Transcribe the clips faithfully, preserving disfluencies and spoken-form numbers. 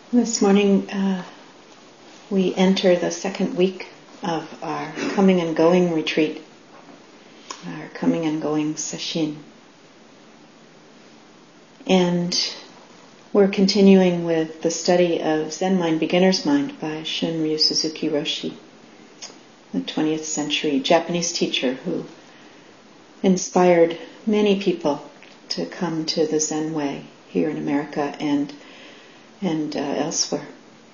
This morning uh, we enter the second week of our coming and going retreat, our coming and going sesshin. And we're continuing with the study of Zen Mind, Beginner's Mind by Shunryu Suzuki Roshi, the twentieth century Japanese teacher who inspired many people to come to the Zen way here in America and and uh, elsewhere.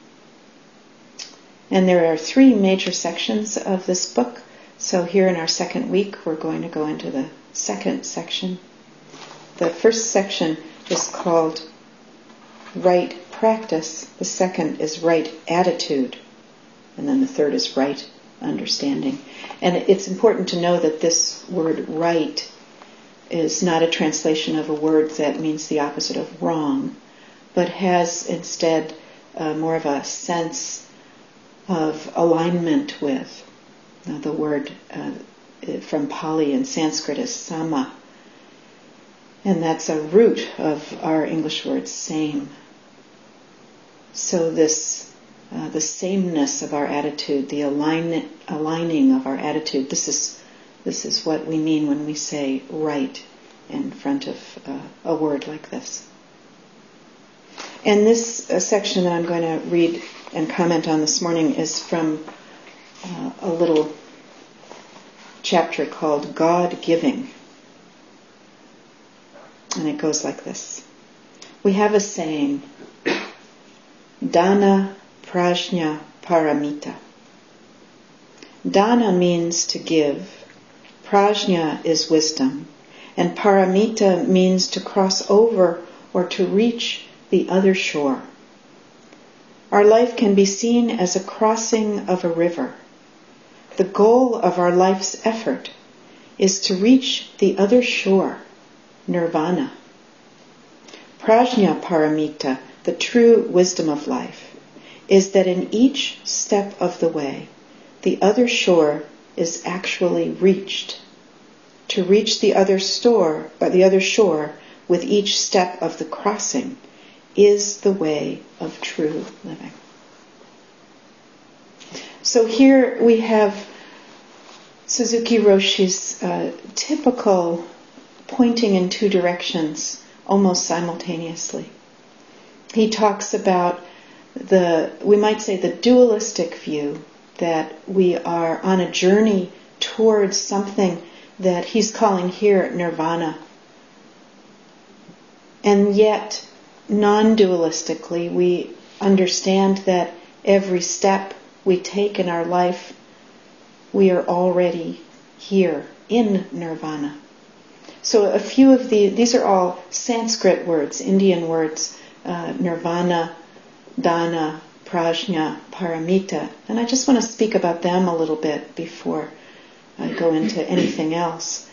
And there are three major sections of this book. So here in our second week, we're going to go into the second section. The first section is called Right Practice. The second is Right Attitude. And then the third is Right Understanding. And it's important to know that this word right is not a translation of a word that means the opposite of wrong, but has instead uh, more of a sense of alignment with. Now, the word uh, from Pali and Sanskrit is sama, and that's a root of our English word same. So this, uh, the sameness of our attitude, the align, aligning of our attitude, this is this is what we mean when we say right in front of uh, a word like this. And this uh, section that I'm going to read and comment on this morning is from uh, a little chapter called God Giving. And it goes like this. We have a saying, Dana Prajna Paramita. Dana means to give, Prajna is wisdom, and Paramita means to cross over or to reach the other shore. Our life can be seen as a crossing of a river. The goal of our life's effort is to reach the other shore, nirvana. Prajna Paramita, the true wisdom of life, is that in each step of the way, the other shore is actually reached. To reach the other store, or the other shore with each step of the crossing is the way of true living. So here we have Suzuki Roshi's uh, typical pointing in two directions almost simultaneously. He talks about the, we might say the dualistic view that we are on a journey towards something that he's calling here nirvana. And yet, non-dualistically, we understand that every step we take in our life, we are already here in nirvana. So a few of the, these are all Sanskrit words, Indian words, uh, nirvana, dana, prajna, paramita. And I just want to speak about them a little bit before I go into anything else.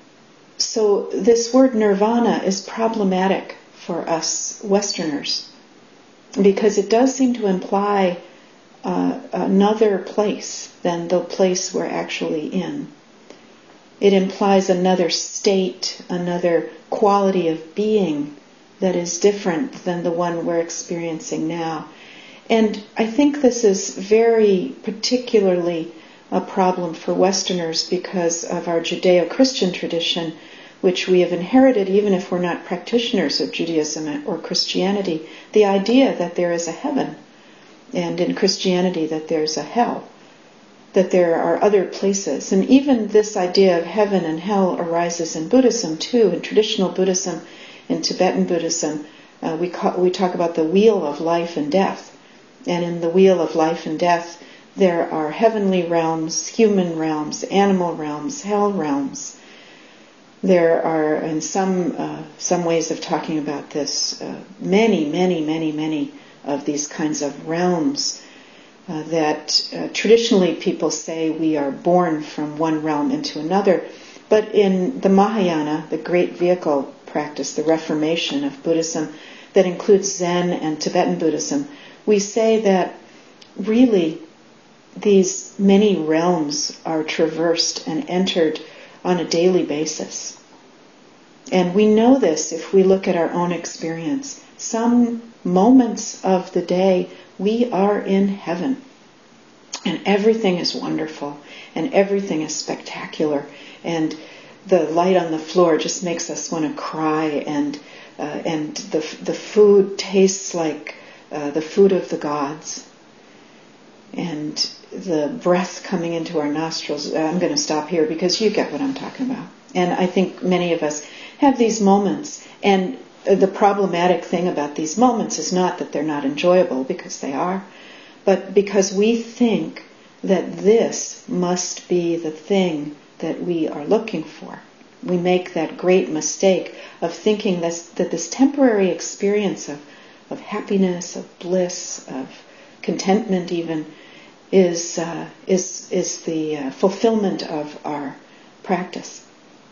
So this word nirvana is problematic for us Westerners because it does seem to imply uh, another place than the place we're actually in. It implies another state, another quality of being that is different than the one we're experiencing now. And I think this is very particularly a problem for Westerners because of our Judeo-Christian tradition, which we have inherited even if we're not practitioners of Judaism or Christianity, the idea that there is a heaven, and in Christianity that there's a hell, that there are other places. And even this idea of heaven and hell arises in Buddhism too, in traditional Buddhism, in Tibetan Buddhism. Uh, we, call, we talk about the wheel of life and death. And in the wheel of life and death, there are heavenly realms, human realms, animal realms, hell realms. There are, in some uh, some ways of talking about this, uh, many, many, many, many of these kinds of realms uh, that uh, traditionally people say we are born from one realm into another. But in the Mahayana, the great vehicle practice, the Reformation of Buddhism, that includes Zen and Tibetan Buddhism, we say that really these many realms are traversed and entered on a daily basis. And we know this if we look at our own experience. Some moments of the day, we are in heaven. And everything is wonderful, and everything is spectacular, and the light on the floor just makes us want to cry, and uh, and the the food tastes like uh, the food of the gods, and the breath coming into our nostrils. I'm going to stop here because you get what I'm talking about. And I think many of us have these moments, and the problematic thing about these moments is not that they're not enjoyable, because they are, but because we think that this must be the thing that we are looking for. We make that great mistake of thinking this, that this temporary experience of, of happiness, of bliss, of contentment even, is uh, is is the uh, fulfillment of our practice.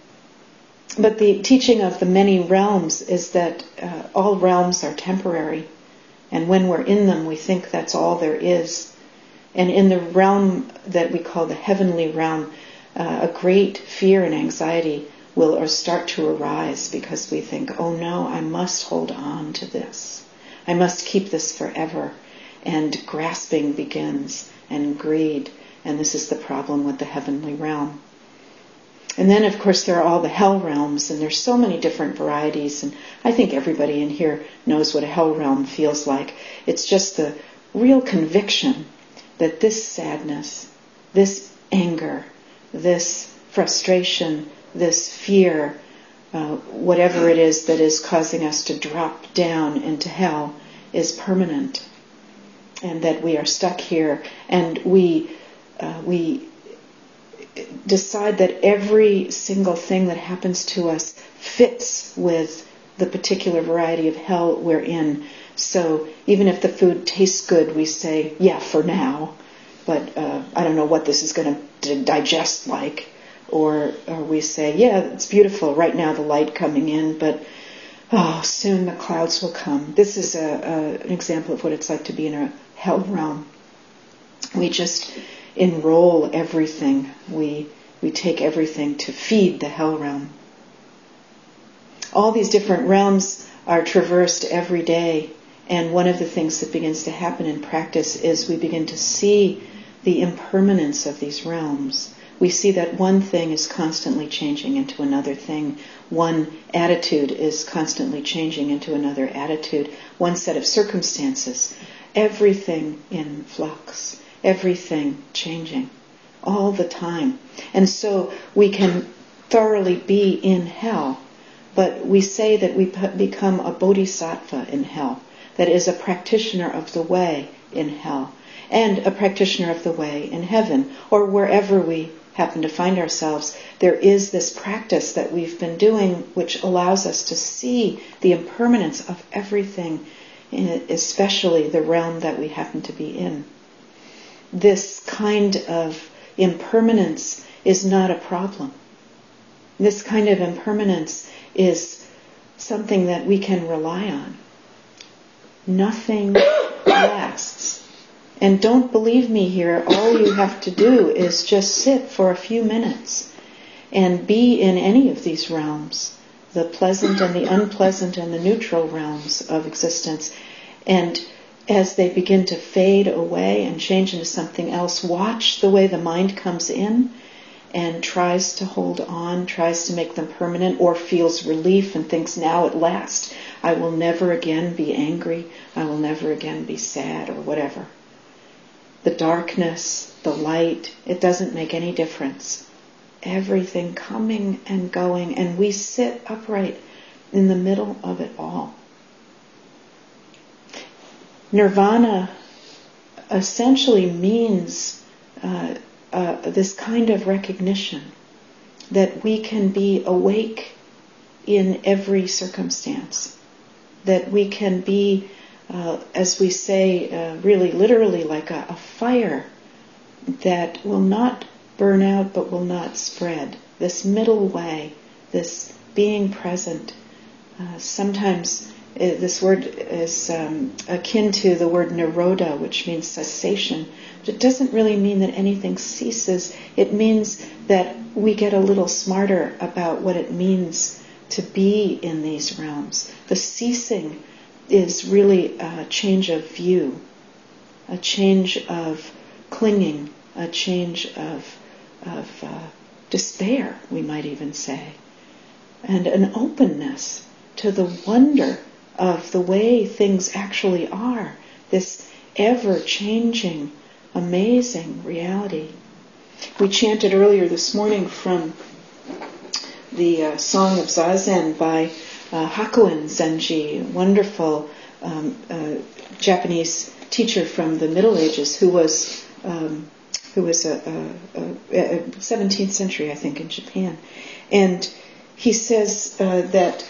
But the teaching of the many realms is that uh, all realms are temporary, and when we're in them, we think that's all there is. And in the realm that we call the heavenly realm, uh, a great fear and anxiety will or start to arise, because we think, oh no, I must hold on to this. I must keep this forever. And grasping begins, and greed. And this is the problem with the heavenly realm. And then, of course, there are all the hell realms, and there's so many different varieties, and I think everybody in here knows what a hell realm feels like. It's just the real conviction that this sadness, this anger, this frustration, this fear, uh, whatever it is that is causing us to drop down into hell, is permanent, and that we are stuck here, and we uh, we decide that every single thing that happens to us fits with the particular variety of hell we're in. So even if the food tastes good, we say, yeah, for now, but uh, I don't know what this is going to digest like. Or, or we say, yeah, it's beautiful right now, the light coming in, but oh, soon the clouds will come. This is a, a, an example of what it's like to be in a hell realm. We just enroll everything. We we take everything to feed the hell realm. All these different realms are traversed every day, and one of the things that begins to happen in practice is we begin to see the impermanence of these realms. We see that one thing is constantly changing into another thing. One attitude is constantly changing into another attitude. One set of circumstances. Everything in flux. Everything changing. All the time. And so we can thoroughly be in hell. But we say that we become a bodhisattva in hell. That is, a practitioner of the way in hell. And a practitioner of the way in heaven. Or wherever we happen to find ourselves, there is this practice that we've been doing which allows us to see the impermanence of everything, especially the realm that we happen to be in. This kind of impermanence is not a problem. This kind of impermanence is something that we can rely on. Nothing lasts. And don't believe me here, all you have to do is just sit for a few minutes and be in any of these realms, the pleasant and the unpleasant and the neutral realms of existence. And as they begin to fade away and change into something else, watch the way the mind comes in and tries to hold on, tries to make them permanent, or feels relief and thinks, now at last, I will never again be angry, I will never again be sad, or whatever. The darkness, the light, it doesn't make any difference. Everything coming and going, and we sit upright in the middle of it all. Nirvana essentially means uh, uh, this kind of recognition that we can be awake in every circumstance, that we can be Uh, as we say, uh, really literally like a, a fire that will not burn out but will not spread. This middle way, this being present. Uh, sometimes uh, this word is um, akin to the word nirodha, which means cessation. But it doesn't really mean that anything ceases. It means that we get a little smarter about what it means to be in these realms. The ceasing is really a change of view, a change of clinging, a change of, of uh, despair, we might even say, and an openness to the wonder of the way things actually are, this ever-changing, amazing reality. We chanted earlier this morning from the uh, Song of Zazen by uh, Hakuin Zenji, a wonderful um, uh, Japanese teacher from the Middle Ages who was um, who was a, a, a, a seventeenth century, I think, in Japan. And he says uh, that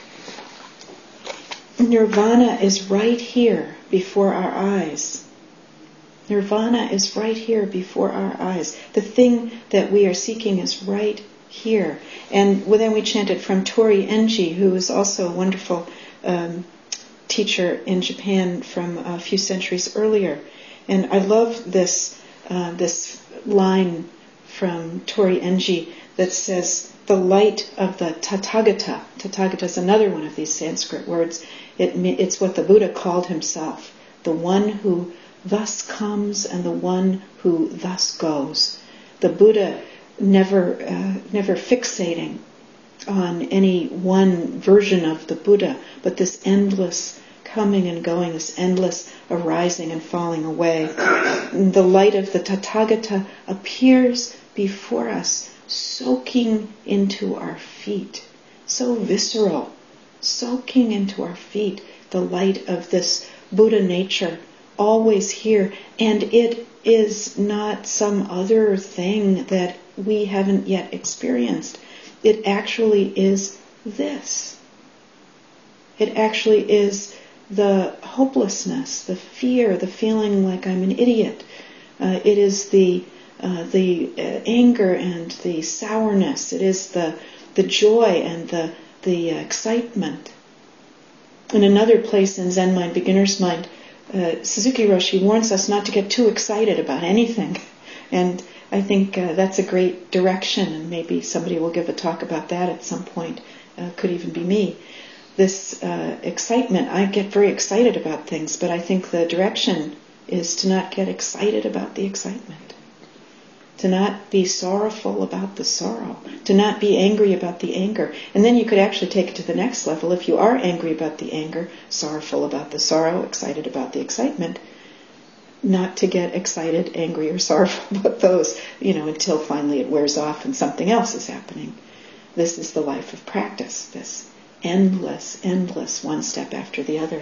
Nirvana is right here before our eyes. Nirvana is right here before our eyes. The thing that we are seeking is right here. And then we chanted from Tori Enji, who was also a wonderful um, teacher in Japan from a few centuries earlier. And I love this uh, this line from Tori Enji that says, the light of the Tathagata. Tathagata is another one of these Sanskrit words. It, it's what the Buddha called himself, the one who thus comes and the one who thus goes. The Buddha never uh, never fixating on any one version of the Buddha, but this endless coming and going, this endless arising and falling away. The light of the Tathagata appears before us, soaking into our feet, so visceral, soaking into our feet, the light of this Buddha nature, always here, and it is not some other thing that we haven't yet experienced. It actually is this. It actually is the hopelessness, the fear, the feeling like I'm an idiot. Uh, it is the uh, the uh, anger and the sourness. It is the the joy and the the uh, excitement. In another place in Zen Mind, Beginner's Mind, uh, Suzuki Roshi warns us not to get too excited about anything, and I think uh, that's a great direction, and maybe somebody will give a talk about that at some point. Uh, could even be me. This uh, excitement, I get very excited about things, but I think the direction is to not get excited about the excitement, to not be sorrowful about the sorrow, to not be angry about the anger. And then you could actually take it to the next level. If you are angry about the anger, sorrowful about the sorrow, excited about the excitement, not to get excited, angry, or sorrowful about those, you know, until finally it wears off and something else is happening. This is the life of practice, this endless, endless, one step after the other.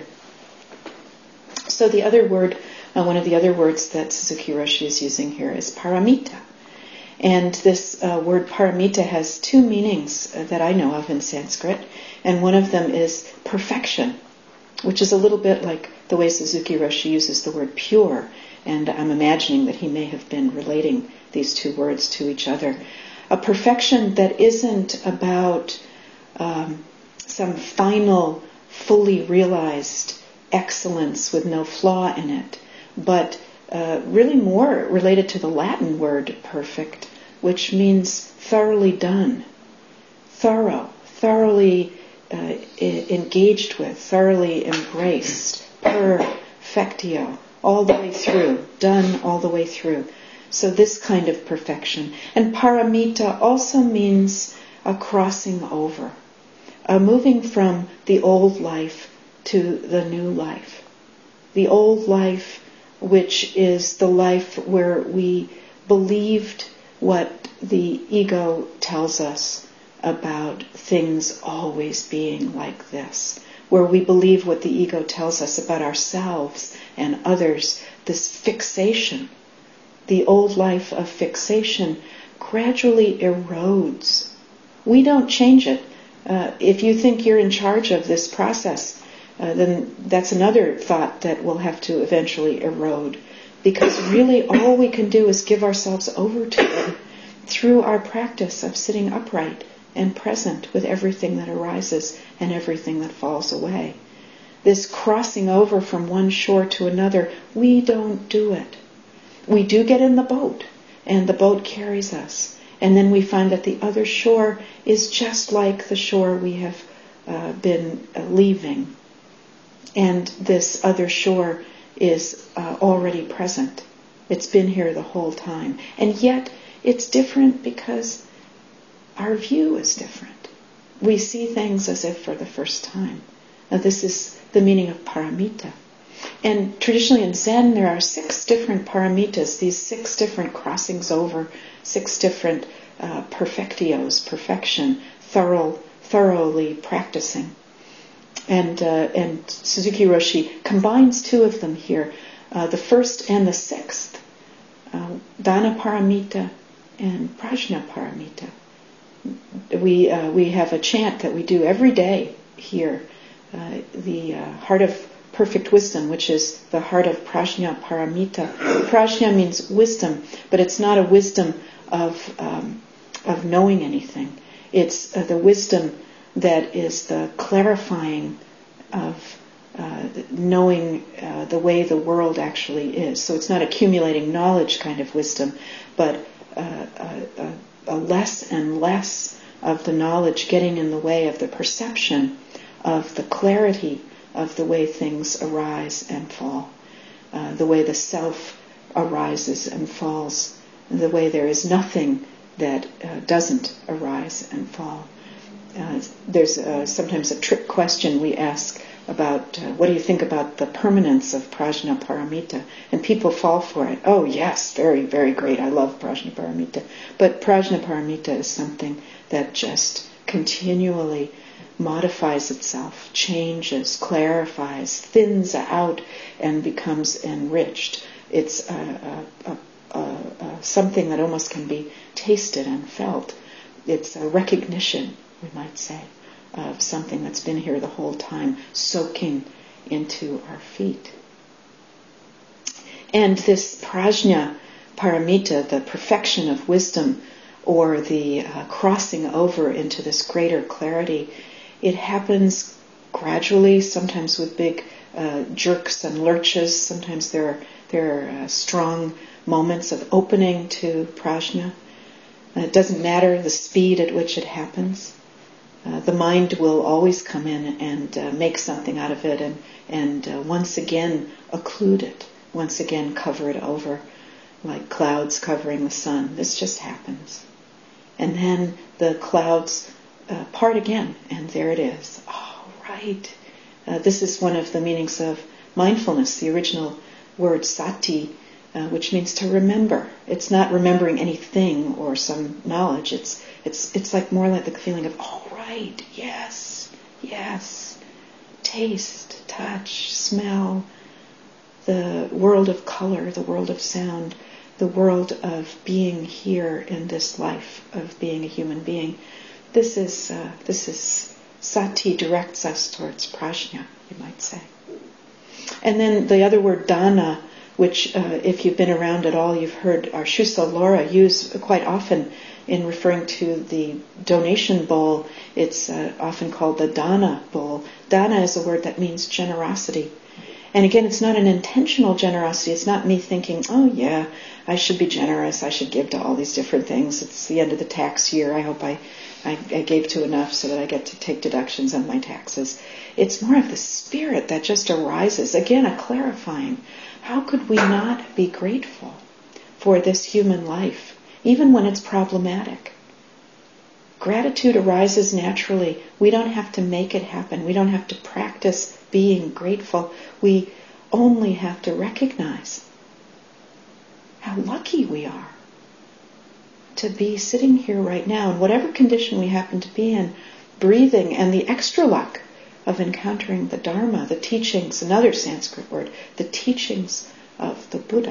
So the other word, uh, one of the other words that Suzuki Roshi is using here is paramita. And this uh, word paramita has two meanings uh, that I know of in Sanskrit, and one of them is perfection, which is a little bit like the way Suzuki Roshi uses the word pure, and I'm imagining that he may have been relating these two words to each other. A perfection that isn't about um, some final, fully realized excellence with no flaw in it, but uh, really more related to the Latin word perfect, which means thoroughly done, thorough, thoroughly uh, I- engaged with, thoroughly embraced, perfectio, all the way through, done all the way through. So this kind of perfection. And paramita also means a crossing over, a moving from the old life to the new life. The old life, which is the life where we believed what the ego tells us about things always being like this, where we believe what the ego tells us about ourselves and others, this fixation. The old life of fixation gradually erodes. We don't change it. Uh, if you think you're in charge of this process, uh, then that's another thought that will have to eventually erode. Because really all we can do is give ourselves over to it through our practice of sitting upright and present with everything that arises and everything that falls away. This crossing over from one shore to another, we don't do it. We do get in the boat, and the boat carries us. And then we find that the other shore is just like the shore we have uh, been uh, leaving. And this other shore is uh, already present. It's been here the whole time. And yet it's different because our view is different. We see things as if for the first time. Now this is the meaning of paramita. And traditionally in Zen there are six different paramitas, these six different crossings over, six different uh, perfectios, perfection, thorough, thoroughly practicing. And uh, and Suzuki Roshi combines two of them here, uh, the first and the sixth, uh, Dana Paramita and Prajna Paramita. We uh, we have a chant that we do every day here, uh, the uh, Heart of Perfect Wisdom, which is the heart of Prajna Paramita. Prajna means wisdom, but it's not a wisdom of um, of knowing anything. It's uh, the wisdom that is the clarifying of uh, knowing uh, the way the world actually is. So it's not accumulating knowledge kind of wisdom, but uh, a, a less and less of the knowledge getting in the way of the perception of the clarity of the way things arise and fall, uh, the way the self arises and falls, the way there is nothing that uh, doesn't arise and fall. Uh, there's uh, sometimes a trick question we ask about uh, what do you think about the permanence of Prajna Paramita? And people fall for it. Oh yes, very, very great. I love Prajna Paramita. But Prajna Paramita is something that just continually modifies itself, changes, clarifies, thins out, and becomes enriched. It's uh, uh, uh, uh, uh, something that almost can be tasted and felt. It's a recognition, we might say, of something that's been here the whole time, soaking into our feet. And this prajna paramita, the perfection of wisdom, or the uh, crossing over into this greater clarity, it happens gradually, sometimes with big uh, jerks and lurches. Sometimes there are, there are uh, strong moments of opening to prajna. Uh, it doesn't matter the speed at which it happens. Uh, the mind will always come in and uh, make something out of it and, and uh, once again occlude it, once again cover it over like clouds covering the sun. This just happens. And then the clouds uh, part again, and there it is. Oh, right. Uh, this is one of the meanings of mindfulness, the original word sati, uh, which means to remember. It's not remembering anything or some knowledge. It's it's it's like more like the feeling of, oh, right, yes, yes. Taste, touch, smell, the world of color, the world of sound, the world of being here in this life, of being a human being. This is uh, this is sati directs us towards prajna, you might say. And then the other word dana, which uh, if you've been around at all, you've heard our Shusa Laura use quite often in referring to the donation bowl. It's uh, often called the dana bowl. Dana is a word that means generosity. And again, it's not an intentional generosity. It's not me thinking, oh yeah, I should be generous. I should give to all these different things. It's the end of the tax year. I hope I, I, I gave to enough so that I get to take deductions on my taxes. It's more of the spirit that just arises. Again, a clarifying. How could we not be grateful for this human life, even when it's problematic? Gratitude arises naturally. We don't have to make it happen. We don't have to practice being grateful. We only have to recognize how lucky we are to be sitting here right now in whatever condition we happen to be in, breathing, and the extra luck of encountering the Dharma, the teachings, another Sanskrit word, the teachings of the Buddha,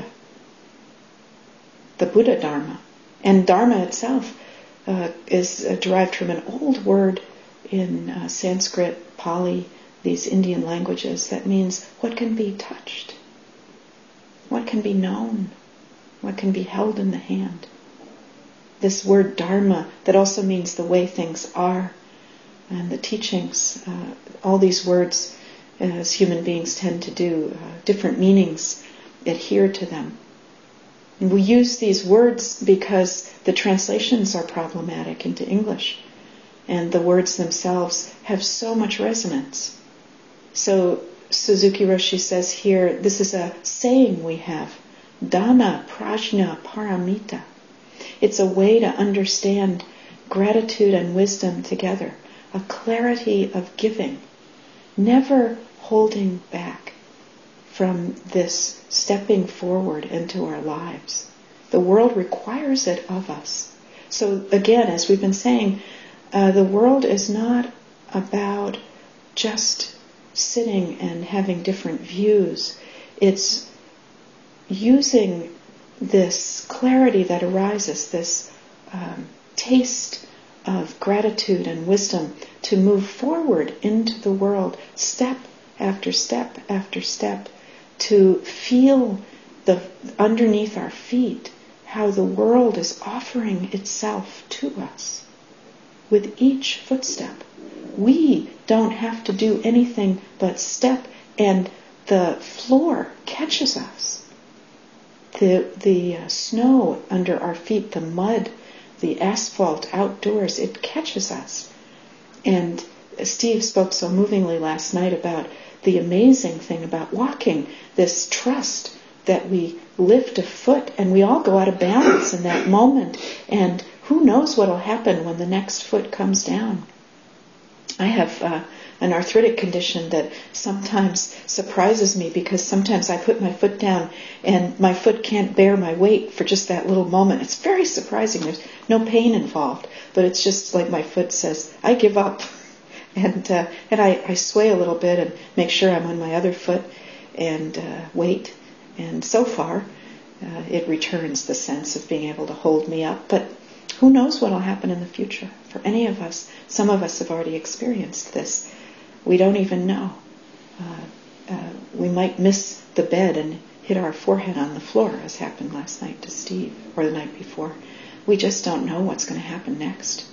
the Buddha Dharma. And Dharma itself uh, is uh, derived from an old word in uh, Sanskrit, Pali, these Indian languages, that means what can be touched, what can be known, what can be held in the hand. This word dharma that also means the way things are, and the teachings, uh, all these words, as human beings tend to do, uh, different meanings adhere to them. And we use these words because the translations are problematic into English, and the words themselves have so much resonance. So Suzuki Roshi says here, this is a saying we have, Dana Prajna Paramita. It's a way to understand gratitude and wisdom together, a clarity of giving, never holding back from this stepping forward into our lives. The world requires it of us. So again, as we've been saying, uh, the world is not about just sitting and having different views. It's using this clarity that arises, this um, taste of gratitude and wisdom to move forward into the world, step after step after step, to feel the underneath our feet how the world is offering itself to us with each footstep. We don't have to do anything but step, and the floor catches us. The the uh, snow under our feet, the mud, the asphalt outdoors, it catches us. And Steve spoke so movingly last night about the amazing thing about walking, this trust that we lift a foot and we all go out of balance in that moment, and who knows what will happen when the next foot comes down. I have uh, an arthritic condition that sometimes surprises me, because sometimes I put my foot down and my foot can't bear my weight for just that little moment. It's very surprising. There's no pain involved, but it's just like my foot says, I give up. And uh, and I, I sway a little bit and make sure I'm on my other foot and uh, wait. And so far, uh, it returns the sense of being able to hold me up. But who knows what will happen in the future for any of us. Some of us have already experienced this. We don't even know. Uh, uh, we might miss the bed and hit our forehead on the floor, as happened last night to Steve, or the night before. We just don't know what's going to happen next.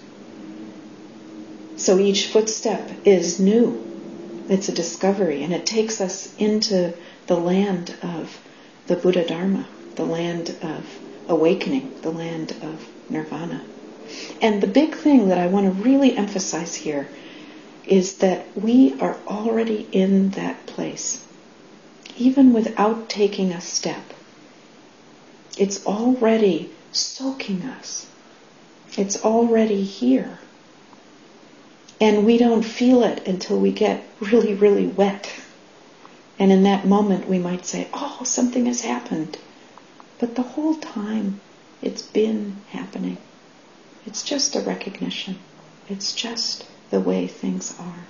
So each footstep is new. It's a discovery, and it takes us into the land of the Buddha Dharma, the land of awakening, the land of nirvana. And the big thing that I want to really emphasize here is that we are already in that place, even without taking a step. It's already soaking us. It's already here. And we don't feel it until we get really, really wet. And in that moment we might say, oh, something has happened. But the whole time it's been happening. It's just a recognition. It's just the way things are.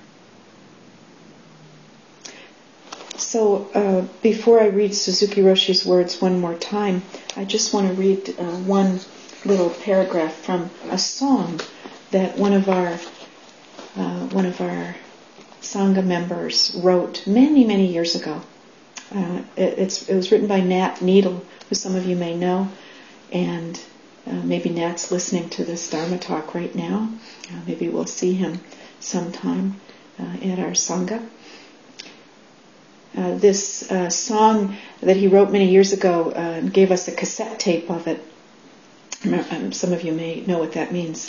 So uh, before I read Suzuki Roshi's words one more time, I just want to read uh, one little paragraph from a song that one of our uh, one of our Sangha members wrote many, many years ago. Uh, it, it's, it was written by Nat Needle, who some of you may know, and uh, maybe Nat's listening to this Dharma talk right now. Uh, maybe we'll see him sometime uh, at our Sangha. Uh, this uh, song that he wrote many years ago uh, and gave us a cassette tape of it. Um, some of you may know what that means.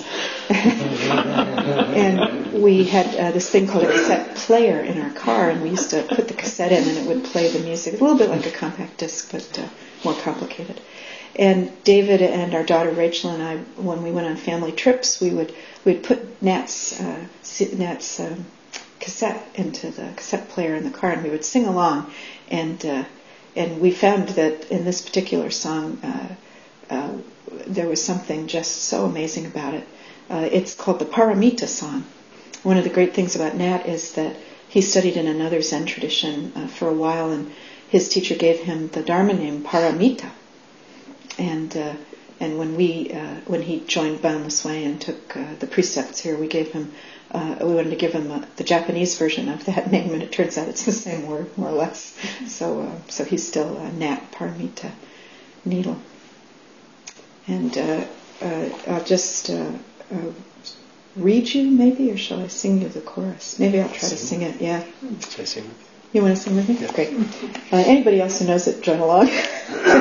And we had uh, this thing called a cassette player in our car, and we used to put the cassette in and it would play the music. A little bit like a compact disc, but uh, more complicated. And David and our daughter Rachel and I, when we went on family trips, we would we'd put Nat's, uh, Nat's um, cassette into the cassette player in the car, and we would sing along. And uh, and we found that in this particular song, uh, uh, there was something just so amazing about it. Uh, it's called the Paramita song. One of the great things about Nat is that he studied in another Zen tradition uh, for a while, and his teacher gave him the Dharma name Paramita. And uh, and when we uh, when he joined Boundless Way and took uh, the precepts here, we gave him uh, we wanted to give him uh, the Japanese version of that name, and it turns out it's the same word more or less. So uh, so he's still uh, Nat Paramita Needle. And uh, uh, I'll just uh, uh, read you, maybe, or shall I sing you the chorus? Maybe I'll try sing. to sing it, yeah. Shall I sing? You want to sing with me? Yeah. Great. Uh, anybody else who knows it, join along.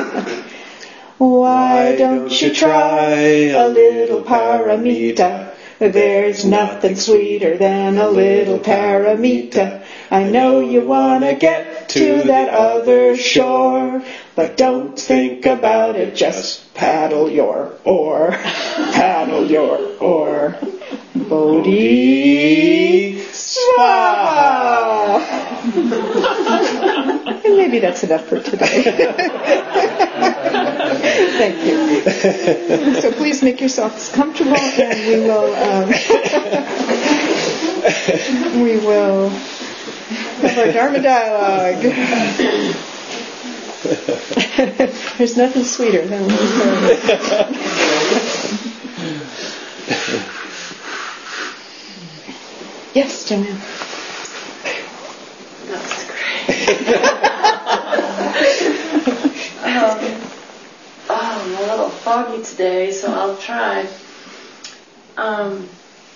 Why don't you try a little paramita? There's nothing sweeter than a little paramita. I know you wanna get to that other shore, but don't think about it, just paddle your oar. Paddle your oar. Bodhi Swaha! And maybe that's enough for today. Thank you. So please make yourselves comfortable, and we will um, we will have our Dharma dialogue. There's nothing sweeter than yes, Joanne. That's great. um, oh, I'm a little foggy today, so I'll try. Um,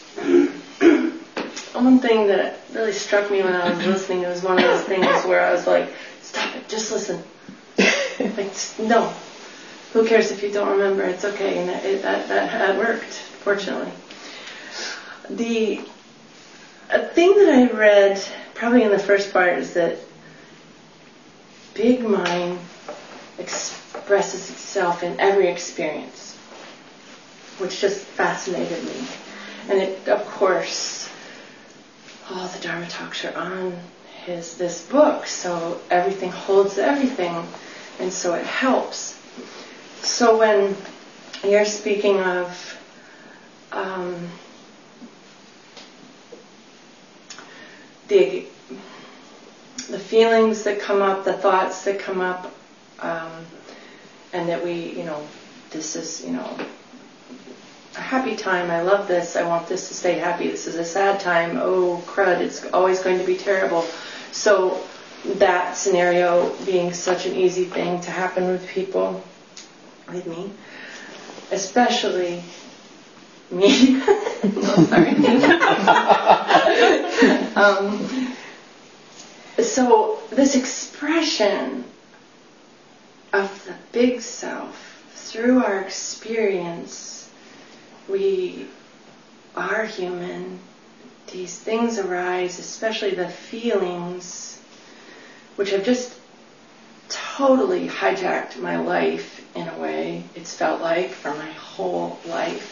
one thing that really struck me when I was listening, it was one of those things where I was like, stop it, just listen. Like, no. Who cares if you don't remember? It's okay. And it, that, that had worked, fortunately. The a thing that I read, probably in the first part, is that big mind expresses itself in every experience, which just fascinated me. And it, of course, all the Dharma talks are on his this book, so everything holds everything, and so it helps. So when you're speaking of um, the the feelings that come up, the thoughts that come up, um, and that we, you know, this is, you know, a happy time, I love this, I want this to stay happy, this is a sad time, oh crud, it's always going to be terrible. So that scenario being such an easy thing to happen with people, with me, especially me. No, sorry. um, so this expression of the big self through our experience, we are human. These things arise, especially the feelings, which have just totally hijacked my life in a way, it's felt like, for my whole life.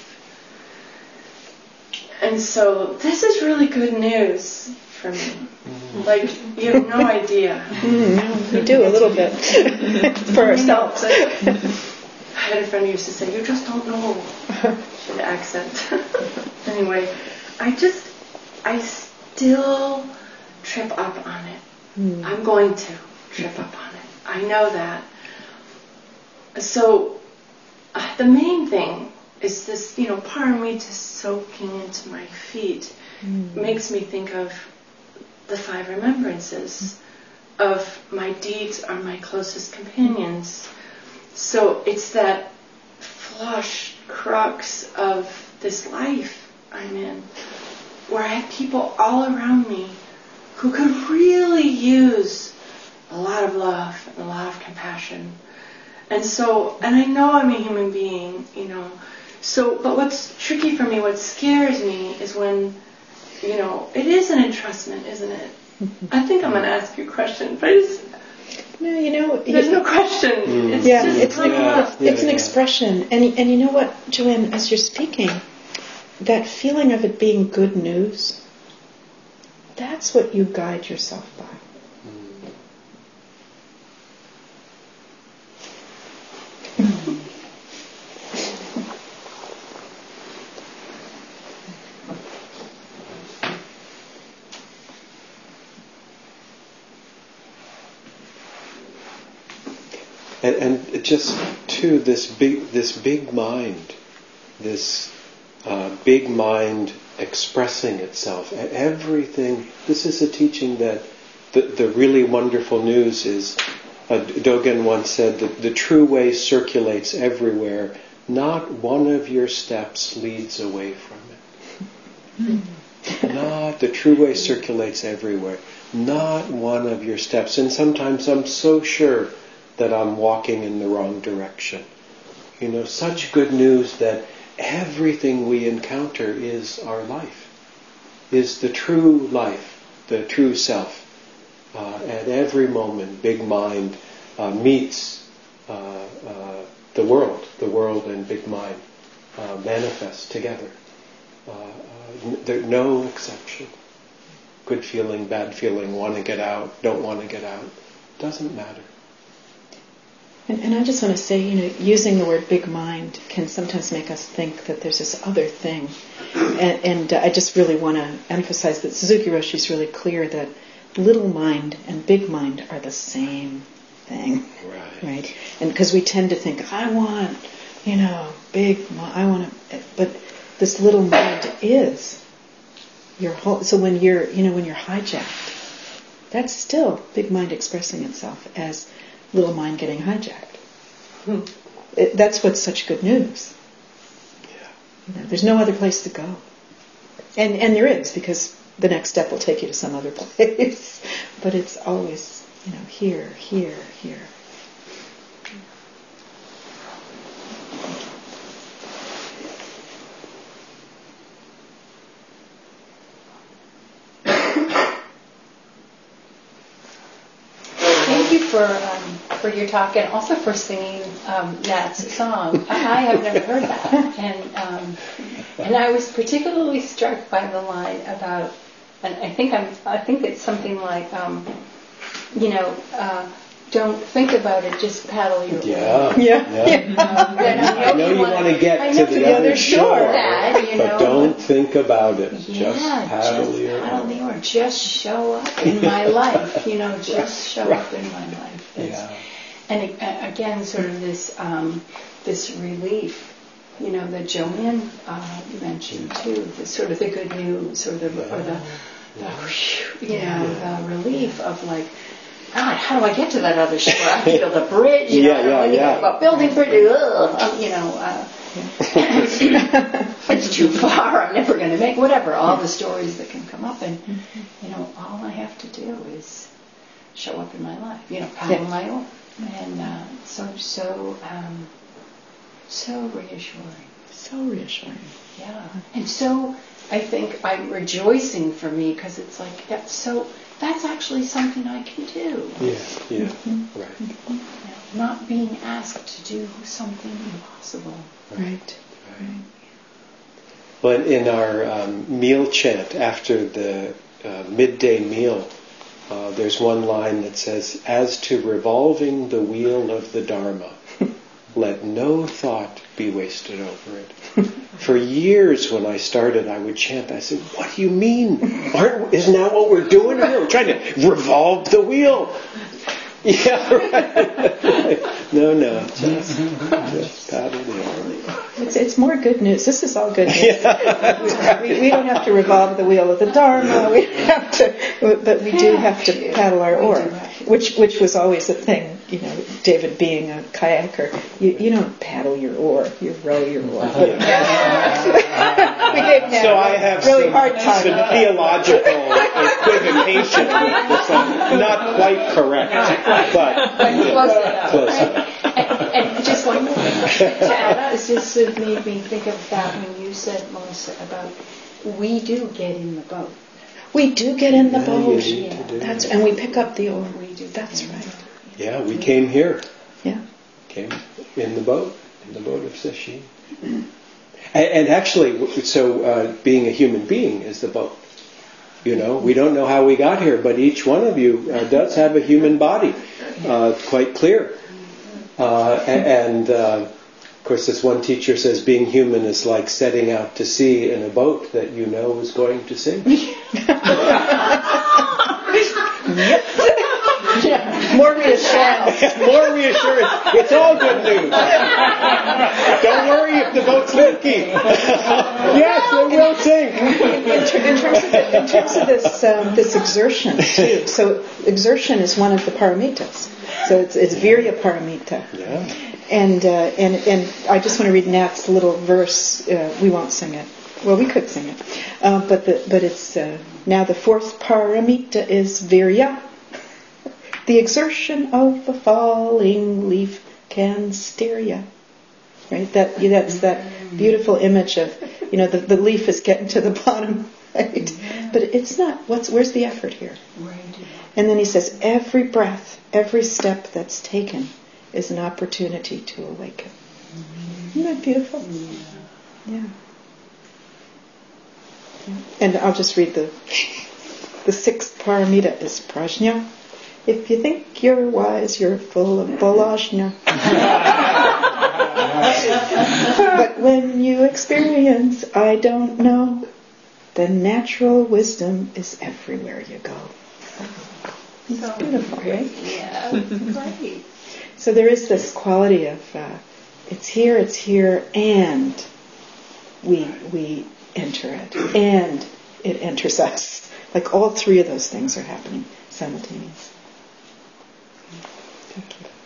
And so this is really good news for me. Mm-hmm. Like, you have no idea. Mm, we do a little bit for ourselves. I had a friend who used to say, you just don't know. She had an accent. Anyway, I just, I still trip up on it. Mm. I'm going to trip up on it. I know that. So uh, the main thing is this, you know, paramita soaking into my feet mm. makes me think of the five remembrances mm. of my deeds are my closest companions. So it's that flush crux of this life I'm in, where I have people all around me who could really use a lot of love and a lot of compassion. And so, and I know I'm a human being, you know, so, but what's tricky for me, what scares me is when, you know, it is an entrustment, isn't it? I think I'm going to ask you a question, but I just, no, you know, there's you, no question. Mm. It's yeah, just it's, an, yeah, it's, it's yeah, an expression. And, and you know what, Joanne, as you're speaking, that feeling of it being good news, that's what you guide yourself by. And, and just too, this big, this big mind, this uh, big mind expressing itself. Everything. This is a teaching that the, the really wonderful news is. Uh, Dogen once said that the true way circulates everywhere. Not one of your steps leads away from it. Not the true way circulates everywhere. Not one of your steps. And sometimes I'm so sure that I'm walking in the wrong direction. You know, such good news that everything we encounter is our life, is the true life, the true self. Uh, at every moment, big mind uh, meets uh, uh, the world, the world and big mind uh, manifest together. Uh, uh, there's no exception. Good feeling, bad feeling, want to get out, don't want to get out. Doesn't matter. And, and I just want to say, you know, using the word big mind can sometimes make us think that there's this other thing. And, and uh, I just really want to emphasize that Suzuki Roshi is really clear that little mind and big mind are the same thing. Right. Right? And because we tend to think, I want, you know, big mind, I want to, but this little mind is your whole, so when you're, you know, when you're hijacked, that's still big mind expressing itself as little mind getting hijacked. Hmm. It, that's what's such good news. Yeah. You know, there's no other place to go. And and there is, because the next step will take you to some other place. But it's always, you know, here, here, here. Thank you for um, for your talk and also for singing um, Nat's song. I, I have never heard that, and um, and I was particularly struck by the line about, and I think I'm I think it's something like, um, you know, uh, don't think about it, just paddle your Yeah. way. Yeah. Yeah. You know, I know you want to get I to know the you other understand shore, that, you but know, don't but- think about it. Yeah, just paddle just your paddle the oar. Just show up in my life. You know, just show up in my life. It's, Yeah. And a- again, sort of this um, this relief. You know, that Joanne uh, mentioned too. The sort of the good news, or the or the, the whew, you know the relief of like, God, how do I get to that other shore? I feel the bridge. You know, Yeah, I don't know yeah, anything yeah. about building bridges. Ugh, um, you know. Uh, it's too far, I'm never going to make whatever, all the stories that can come up, and you know, all I have to do is show up in my life, you know, paddle Yeah. my own, and uh, so so um, so reassuring, So reassuring. yeah, and so I think I'm rejoicing for me, because it's like that's so that's actually something I can do. Yeah, yeah, Mm-hmm. right. You know, not being asked to do something impossible. Right. Right. Well, in our um, meal chant after the uh, midday meal, uh, there's one line that says, "As to revolving the wheel of the Dharma, let no thought be wasted over it." For years when I started, I would chant, I said, "What do you mean? Aren't, isn't that what we're doing here? We're trying to revolve the wheel." Yeah, right. No, no, just, just paddle the oar. It's, it's more good news. This is all good news. we, we don't have to revolve the wheel of the Dharma. We don't have to, but we do have to paddle our oar, which which was always a thing. You know, David being a kayaker, you, you don't paddle your oar, you row your oar. we gave him So I have really some, hard time. some theological equivocation with this one. Not quite correct, but Close enough. close enough. And, and just one more thing to add, it just it made me think of that when you said, Melissa, about we do get in the boat. We do get in the Yeah, boat. you need to do That's that. and we pick up the oar. We do. That's right. Yeah, we came here. Yeah. Came in the boat, in the boat of Sesshin. And, and actually, so uh, being a human being is the boat. You know, we don't know how we got here, but each one of you uh, does have a human body, uh, quite clear. Uh, and, uh, of course, this one teacher says being human is like setting out to sea in a boat that you know is going to sink. Yeah. More reassurance. More reassurance. It's all good news. Don't worry if the boat's leaky. Yes, it will sink. In, ter- in, terms of the, in terms of this um, this exertion too. So exertion is one of the paramitas. So it's it's virya paramita. Yeah. And uh, and and I just want to read Nat's little verse. Uh, we won't sing it. Well, we could sing it, uh, but the, but it's uh, now the fourth paramita is virya. The exertion of a falling leaf can steer ya. right? That that's that beautiful image of, you know, the, the leaf is getting to the bottom, right? Yeah. But it's not. What's where's the effort here? Right. And then he says, every breath, every step that's taken is an opportunity to awaken. Mm-hmm. Isn't that beautiful? Yeah. Yeah. Yeah. And I'll just read the the sixth paramita is prajna. If you think you're wise, you're full of balajna. But when you experience, I don't know, then natural wisdom is everywhere you go. It's so beautiful, right? Yeah, it's great. So there is this quality of uh, it's here, it's here, and we we enter it, and it enters us. Like all three of those things are happening simultaneously. Thank you.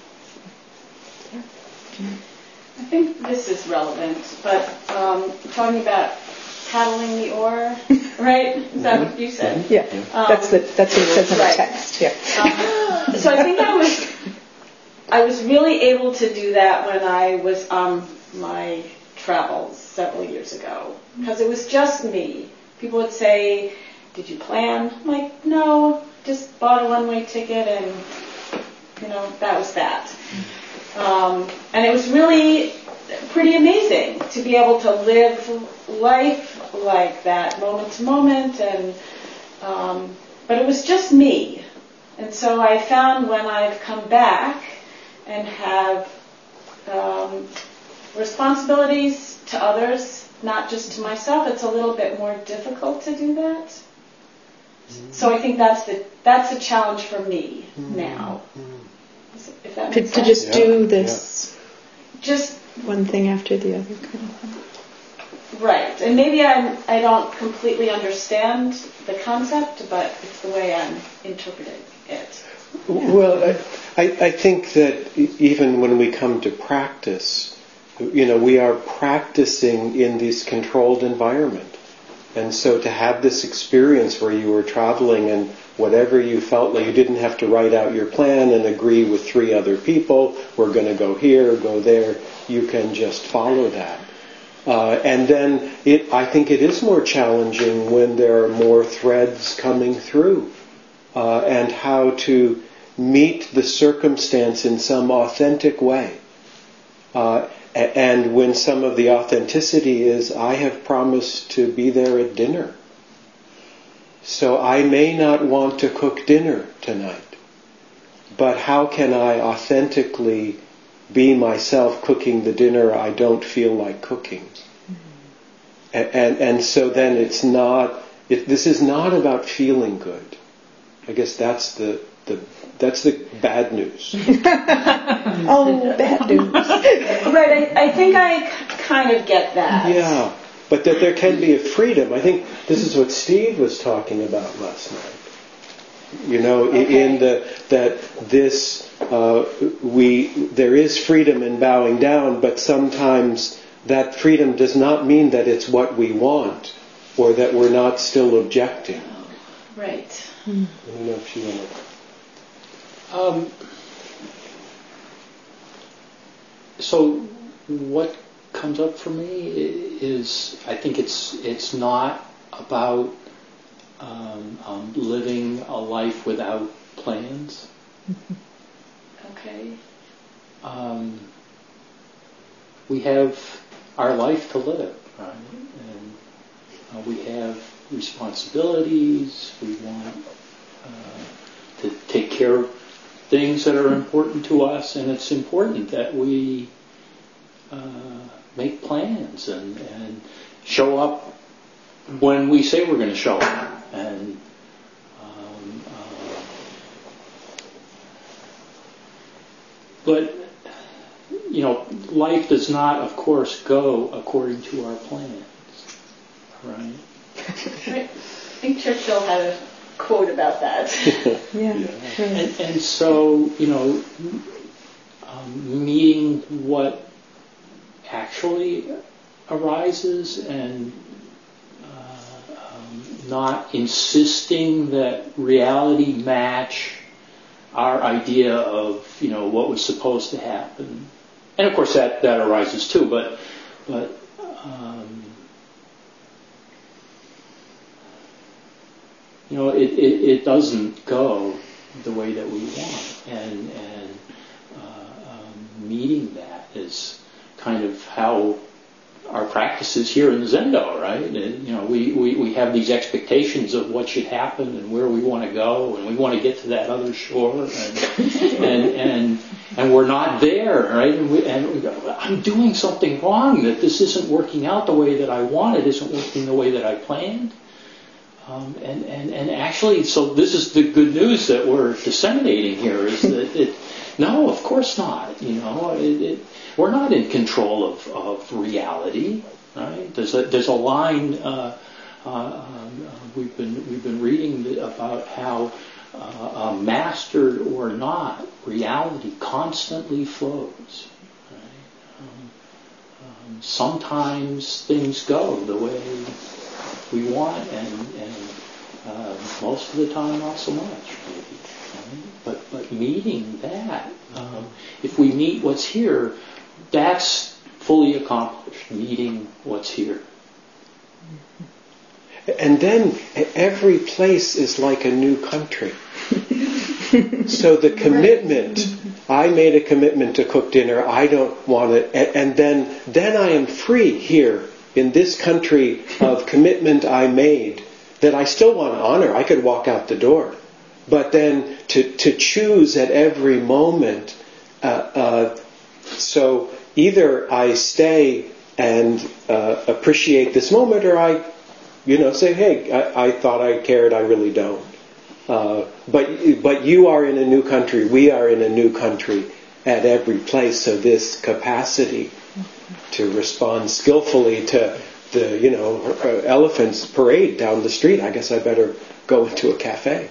Yeah. I think this is relevant, but um, talking about paddling the oar, right? Is that what you said? Yeah, Um, that's the that's what it says in right. the text. Yeah. Um, so I think I was I was really able to do that when I was on my travels several years ago, because it was just me. People would say, "Did you plan?" I'm like, "No, just bought a one-way ticket, and you know that was that." Um, and it was really pretty amazing to be able to live life like that, moment to moment, and um, but it was just me. And so I found when I've come back and have um, responsibilities to others, not just to myself, it's a little bit more difficult to do that. Mm-hmm. So I think that's the that's a challenge for me mm-hmm. now. If that makes to, sense. to just yeah, do this, yeah. just one thing after the other, kind of thing. Right, and maybe I'm I don't completely understand the concept, but it's the way I'm interpreting it. Yeah. Well, I, I, I think that even when we come to practice, you know, we are practicing in this controlled environment. And so to have this experience where you were traveling and whatever you felt like, you didn't have to write out your plan and agree with three other people, we're going to go here, go there, you can just follow that. Uh, and then it, I think it is more challenging when there are more threads coming through, uh, and how to meet the circumstance in some authentic way. Uh, and when some of the authenticity is, I have promised to be there at dinner, so I may not want to cook dinner tonight, but how can I authentically be myself cooking the dinner I don't feel like cooking? Mm-hmm. And, and and so then it's not, it, this is not about feeling good. I guess that's the, the that's the bad news. Oh, bad news. Right, I, I think I kind of get that. Yeah, but that there can be a freedom. I think this is what Steve was talking about last night. You know, okay. in the that this uh, we there is freedom in bowing down, but sometimes that freedom does not mean that it's what we want, or that we're not still objecting. Oh, right. Hmm. I don't know if you want to. Um, so what comes up for me is, I think it's it's not about um, um, living a life without plans. Okay. Um, we have our life to live, right? And uh, we have responsibilities. We want uh, to take care of things that are important to us, and it's important that we uh, make plans and, and show up when we say we're going to show up. And um, uh, but you know, life does not, of course, go according to our plans, right? I think Churchill had a quote about that. Yeah. yeah. And, and so, you know, um, meeting what actually arises and uh, um, not insisting that reality match our idea of, you know, what was supposed to happen. and of course that, that arises too, but, but um, you know, it, it, it doesn't go the way that we want, and, and uh, um, meeting that is kind of how our practices here in Zendo, right? And, you know, we, we, we have these expectations of what should happen and where we want to go, and we want to get to that other shore, and and and, and we're not there, right? And, we, and we go, I'm doing something wrong, that this isn't working out the way that I want, it isn't working the way that I planned. Um, and, and, and actually, so this is the good news that we're disseminating here, is that it, no, of course not. You know, it, it, we're not in control of, of reality, right? There's a, there's a line uh, uh, um, uh, we've been we've been reading about how uh, uh, mastered or not, reality constantly flows. Right? Um, um, sometimes things go the way we want, and, and uh, most of the time not so much, maybe. Right? But but meeting that, um, if we meet what's here, that's fully accomplished, meeting what's here. And then every place is like a new country. So the commitment, I made a commitment to cook dinner, I don't want it, and, and then then I am free here in this country of commitment I made that I still want to honor. I could walk out the door. But then to, to choose at every moment, uh, uh, so either I stay and uh, appreciate this moment, or I, you know, say, hey, I, I thought I cared, I really don't. Uh, but but you are in a new country, we are in a new country at every place, so this capacity to respond skillfully to the, you know, elephants parade down the street, I guess I better go into a cafe.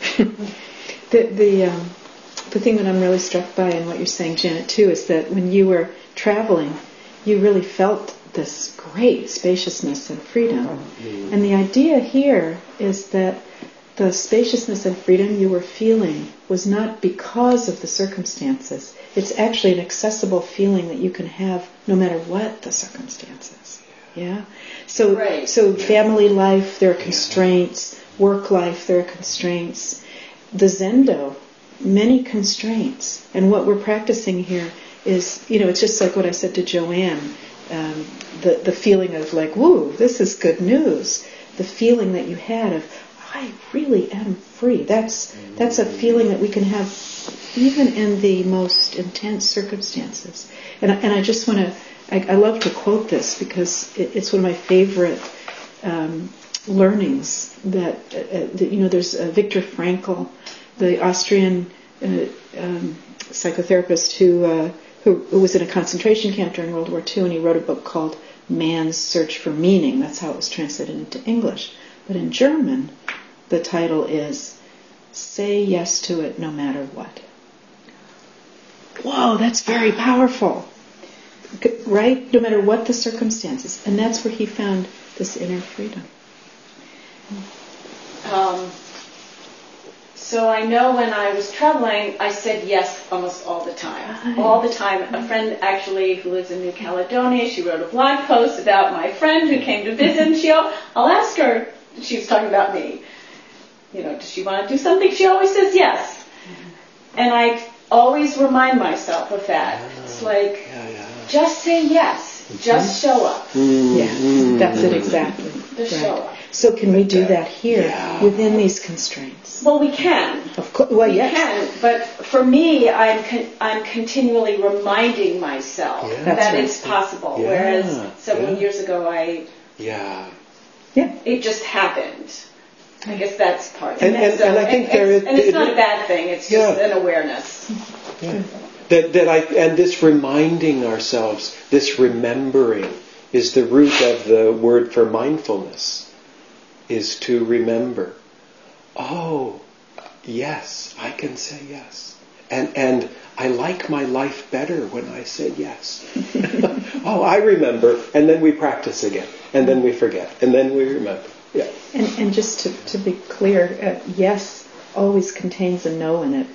the the um, the thing that I'm really struck by in what you're saying, Janet, too, is that when you were traveling, you really felt this great spaciousness and freedom. Mm-hmm. And the idea here is that the spaciousness and freedom you were feeling was not because of the circumstances. It's actually an accessible feeling that you can have no matter what the circumstances. Yeah? So, right. so family life, there are constraints. Work life, there are constraints. The Zendo, many constraints. And what we're practicing here is, you know, it's just like what I said to Joanne, um, the, the feeling of like, woo, this is good news. The feeling that you had of, I really am free. That's that's a feeling that we can have even in the most intense circumstances. And I, and I just want to, I, I love to quote this because it, it's one of my favorite um, learnings that, uh, that, you know, there's uh, Viktor Frankl, the Austrian uh, um, psychotherapist who, uh, who who was in a concentration camp during World War Two, and he wrote a book called Man's Search for Meaning. That's how it was translated into English. But in German, the title is Say Yes to It No Matter What. Whoa, that's very powerful. Right? No matter what the circumstances. And that's where he found this inner freedom. Um, so I know when I was traveling, I said yes almost all the time. Right. All the time. A friend actually who lives in New Caledonia, she wrote a blog post about my friend who came to visit, and she'll, I'll ask her, she was talking about me, you know, does she want to do something? She always says yes. Mm-hmm. And I always remind myself of that. Yeah. It's like, yeah, yeah. just say yes. Mm-hmm. Just show up. Mm-hmm. Yeah, that's it exactly. Just right. show up. So can we do that here yeah. within these constraints? Well, we can. Of course. Well, we yes. can. But for me, I'm con- I'm continually reminding myself yeah. that right. it's possible. Yeah. Whereas several yeah. years ago, I yeah. Yeah. it just happened. I guess that's part of and, it. And, so, and I think and, there is, and it's it, not a bad thing. It's just yeah. an awareness. Yeah. That that I and this reminding ourselves, this remembering, is the root of the word for mindfulness. Is to remember. Oh, yes, I can say yes, and and I like my life better when I say yes. Oh, I remember, and then we practice again, and then we forget, and then we remember. Yeah. And and just to, to be clear, uh, yes always contains a no in it. Like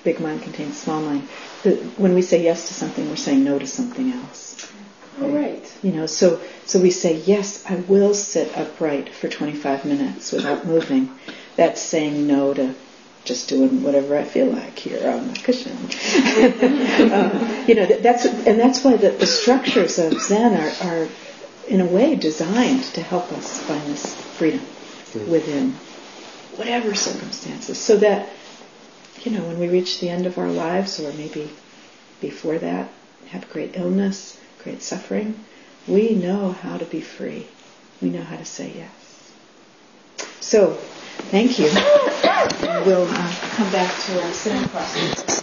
big mind contains small mind. The, when we say yes to something, we're saying no to something else. Oh, right. You know, so so we say, yes, I will sit upright for twenty-five minutes without moving. That's saying no to just doing whatever I feel like here on the cushion. um, you know, that, that's and that's why the, the structures of Zen are, are, in a way, designed to help us find this freedom mm. within whatever circumstances, so that, you know, when we reach the end of our lives, or maybe before that, have great illness, great suffering, we know how to be free. We know how to say yes. So, thank you. We'll uh, come back to our sitting process.